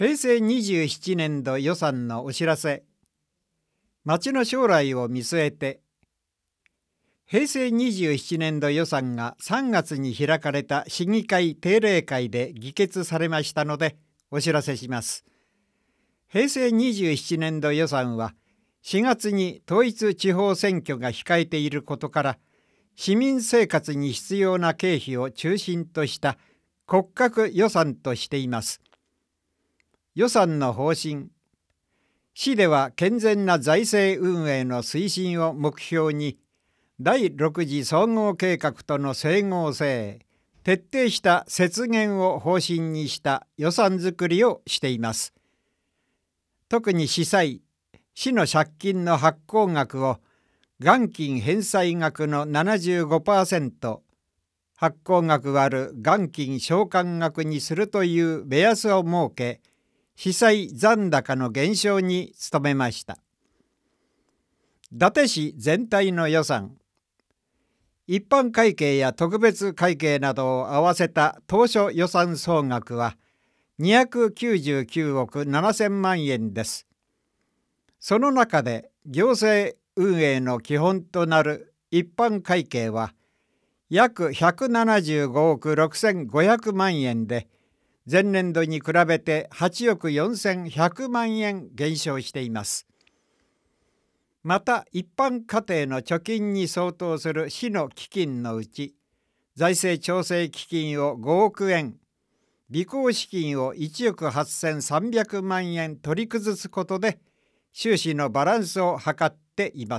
平成27年度予算のお知らせ。町の将来を見据えて、平成27年度予算が3月に開かれた市議会定例会で議決されましたのでお知らせします。平成27年度予算は4月に統一地方選挙が控えていることから、市民生活に必要な経費を中心とした骨格予算としています。予算の方針。市では健全な財政運営の推進を目標に、第6次総合計画との整合性、徹底した節減を方針にした予算づくりをしています。特に市の借金の発行額を元金返済額の 75%、発行額割る元金償還額にするという目安を設け、市債残高の減少に努めました。伊達市全体の予算。一般会計や特別会計などを合わせた当初予算総額は299億7000万円です。その中で行政運営の基本となる一般会計は約175億6500万円で、前年度に比べて8億4100万円減少しています。また一般家庭の貯金に相当する市の基金のうち、財政調整基金を5億円、備考資金を1億8300万円取り崩すことで収支のバランスを図っています。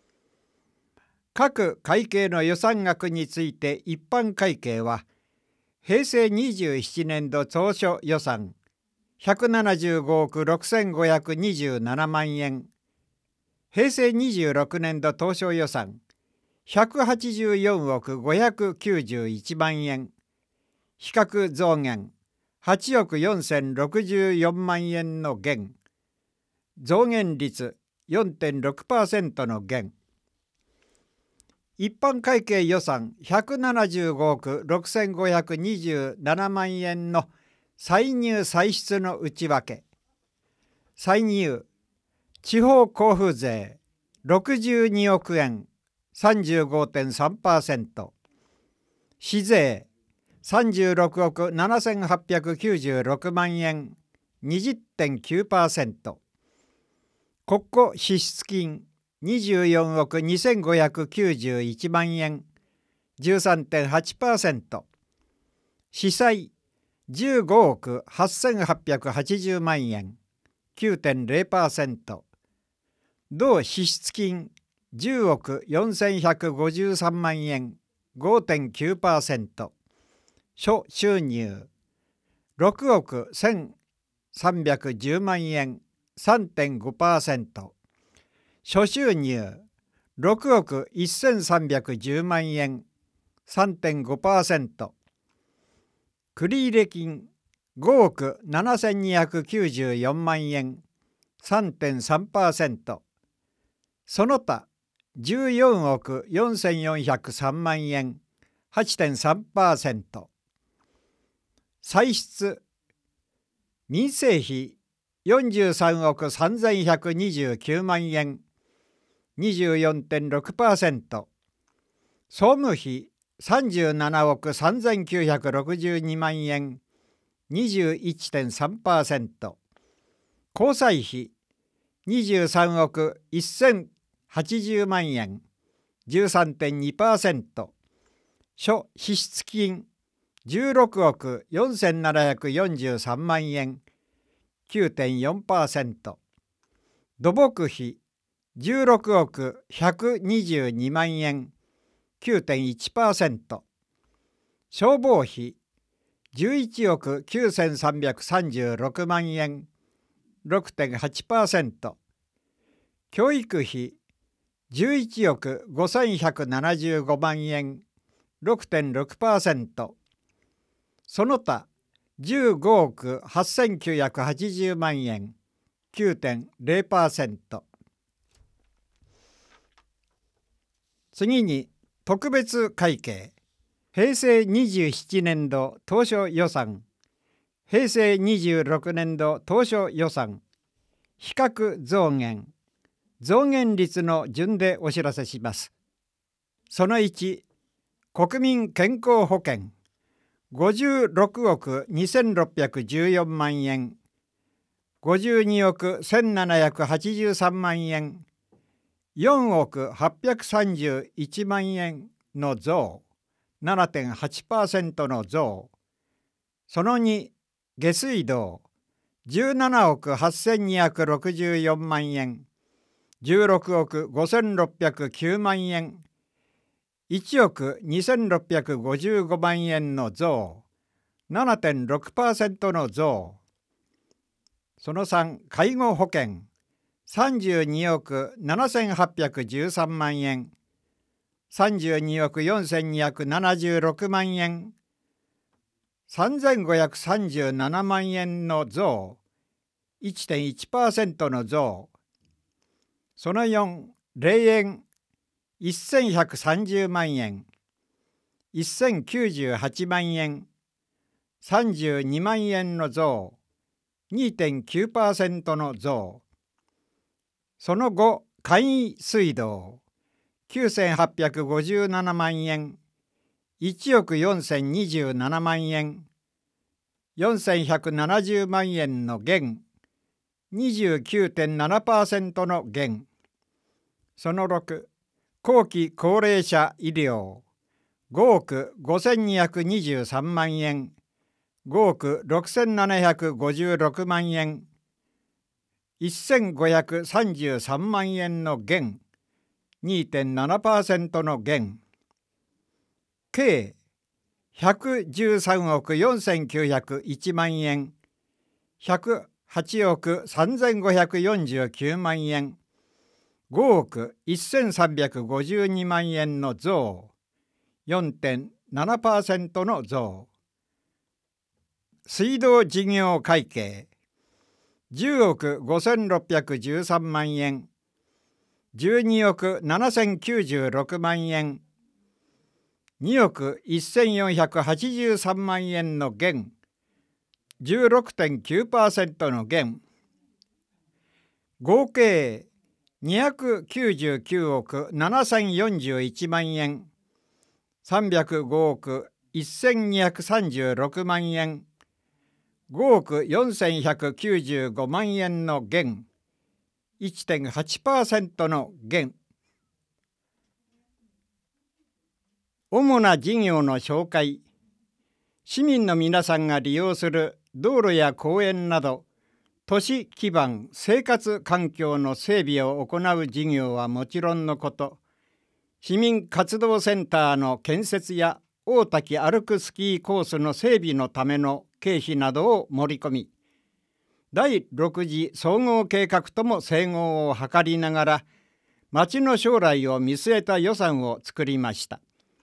各会計の予算額について一般会計は平成27年度当初予算175億6527万円、平成26年度当初予算184億591万円、比較増減8億4064万円の減、増減率 4.6% の減。一般会計予算175億6527万円の歳入歳出の内訳。歳入、地方交付税62億円 35.3%、市税36億7896万円 20.9%、国庫支出金24億2591万円 13.8%、市債15億8880万円 9.0%、同支出金10億4153万円 5.9%、諸収入6億1310万円 3.5%、諸収入6億1310万円 3.5%、繰入金5億7294万円 3.3%、その他14億4403万円 8.3%、歳出民生費43億3129万円 24.6%、総務費37億3962万円 21.3%、交際費23億1080万円 13.2%、諸支出金16億4743万円 9.4%、土木費16億122万円 9.1%、消防費11億9336万円 6.8%、教育費11億5175万円 6.6%、その他15億8980万円 9.0%。次に特別会計平成27年度当初予算平成26年度当初予算比較増減率の順でお知らせします。その1、国民健康保険56億2614万円、52億1783万円、4億831万円の増、7.8% の増。その2、下水道17億8264万円、16億5609万円、1億2655万円の増、7.6% の増。その3、介護保険32億7813万円、32億4276万円、3537万円の増、1.1% の増。その4、霊園1130万円、1098万円、32万円の増、2.9% の増。その後、簡易水道9857万円、1億4027万円、4170万円の減、29.7% の減。その6、後期高齢者医療5億5223万円、5億6756万円、1533万円の減、2.7% の減。計113億4901万円、108億3549万円、5億1352万円の増、4.7% の増。水道事業会計10億5613万円、12億7096万円、2億1483万円の減、16.9% の減。合計299億7041万円、305億1236万円、5億4195万円の減、1.8% の減。主な事業の紹介。市民の皆さんが利用する道路や公園など、都市基盤生活環境の整備を行う事業はもちろんのこと、市民活動センターの建設や大滝歩くスキーコースの整備のための経費などを盛り込み、第6次総合計画とも整合を図りながら、町の将来を見据えた予算を作りました。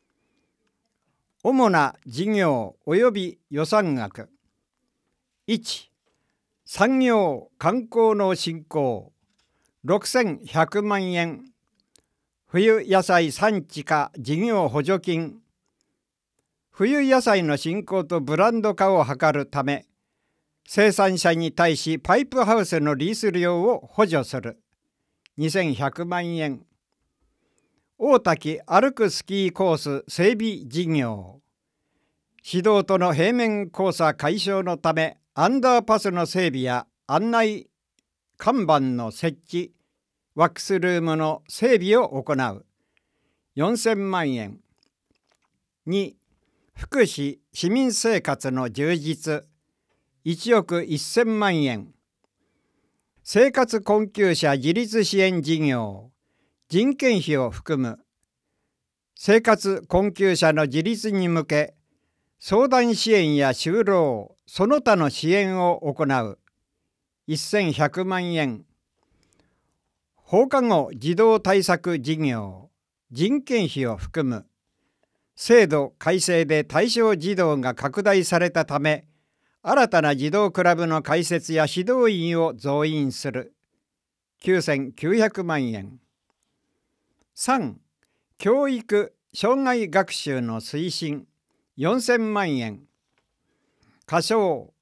主な事業及び予算額。1、産業・観光の振興6100万円、冬野菜産地化事業補助金。冬野菜の振興とブランド化を図るため、生産者に対しパイプハウスのリース料を補助する2100万円。大滝歩くスキーコース整備事業。市道との平面交差解消のため、アンダーパスの整備や案内看板の設置、ワックスルームの整備を行う4000万円。2、福祉・市民生活の充実1億1000万円。生活困窮者自立支援事業、人件費を含む生活困窮者の自立に向け、相談支援や就労、その他の支援を行う1100万円。放課後児童対策事業、人件費を含む制度改正で対象児童が拡大されたため、新たな児童クラブの開設や指導員を増員する9900万円。3、教育・生涯学習の推進4000万円。仮称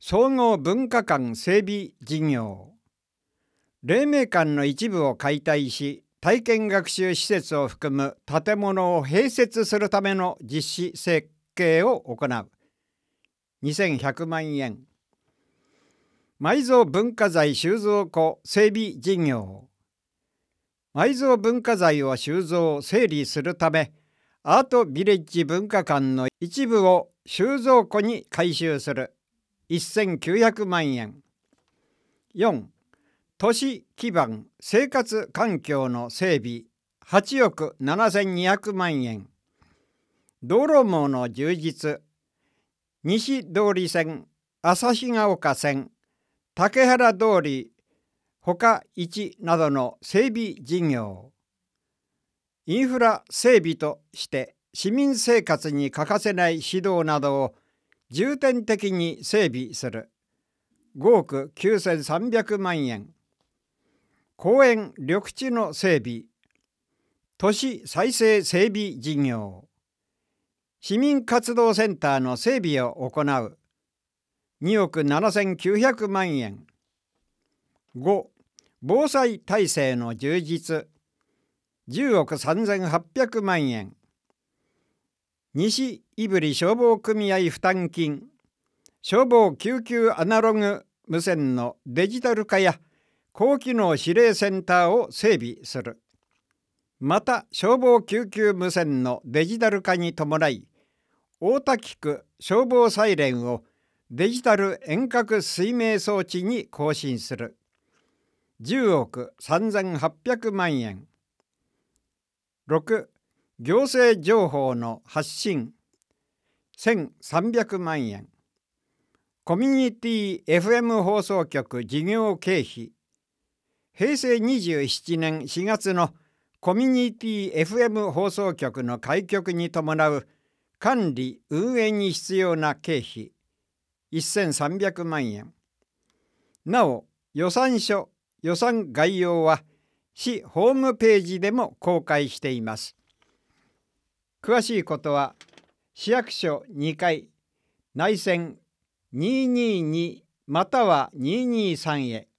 総合文化館整備事業。黎明館の一部を解体し、体験学習施設を含む建物を併設するための実施設計を行う。2100万円。埋蔵文化財収蔵庫整備事業。埋蔵文化財を収蔵整理するため、アートビレッジ文化館の一部を収蔵庫に改修する。1900万円。4. 都市基盤生活環境の整備8億7200万円。道路網の充実、西通り線、旭ヶ丘線、竹原通り他1などの整備事業。インフラ整備として市民生活に欠かせない指導などを重点的に整備する。5億9300万円。公園緑地の整備、都市再生整備事業。市民活動センターの整備を行う。2億7900万円。5. 防災体制の充実、10億3800万円。西胆振消防組合負担金、消防救急アナログ無線のデジタル化や高機能指令センターを整備する。また消防救急無線のデジタル化に伴い、大田区消防サイレンをデジタル遠隔水明装置に更新する。10億3800万円。6. 行政情報の発信、1300万円。コミュニティ FM 放送局事業経費、平成27年4月のコミュニティ FM 放送局の開局に伴う管理・運営に必要な経費、1300万円。なお、予算書、予算概要は市ホームページでも公開しています。詳しいことは、市役所2階、内線222または223へ。